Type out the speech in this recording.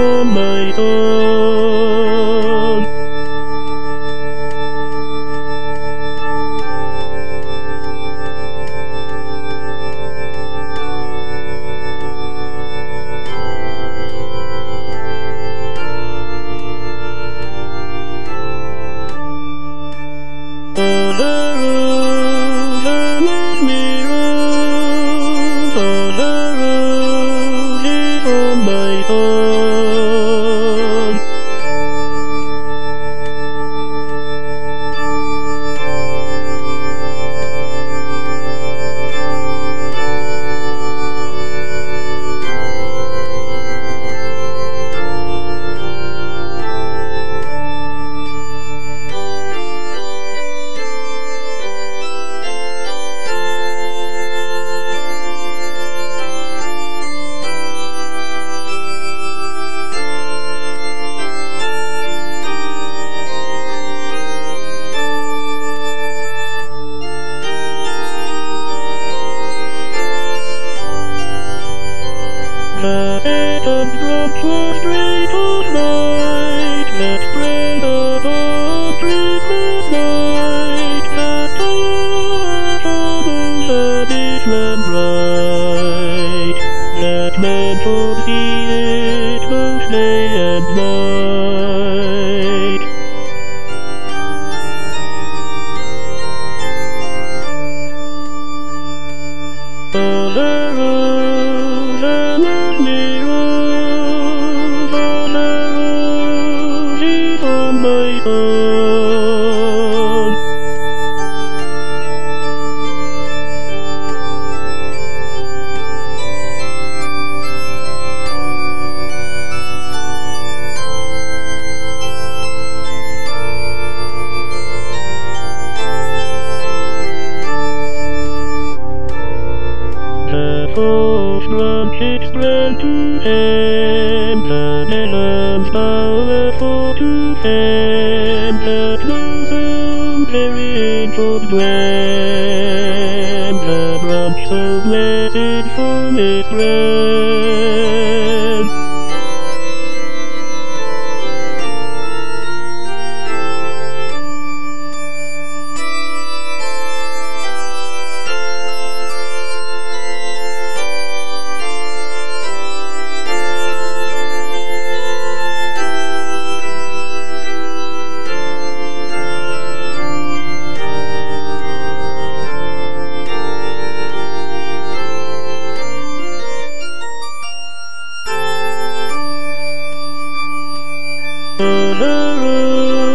from my son. On the roses let me rose, on the roses from my son. The second drop was straight on night, that spread above Christmas night, that towers above the big lamp bright, that men could see it both day and night. On the roses let me rose, on the roses from my son. The false branches spread to them, the melons powerful to them, that blossom therein could dwell, the branch so blessed from its friend. On the road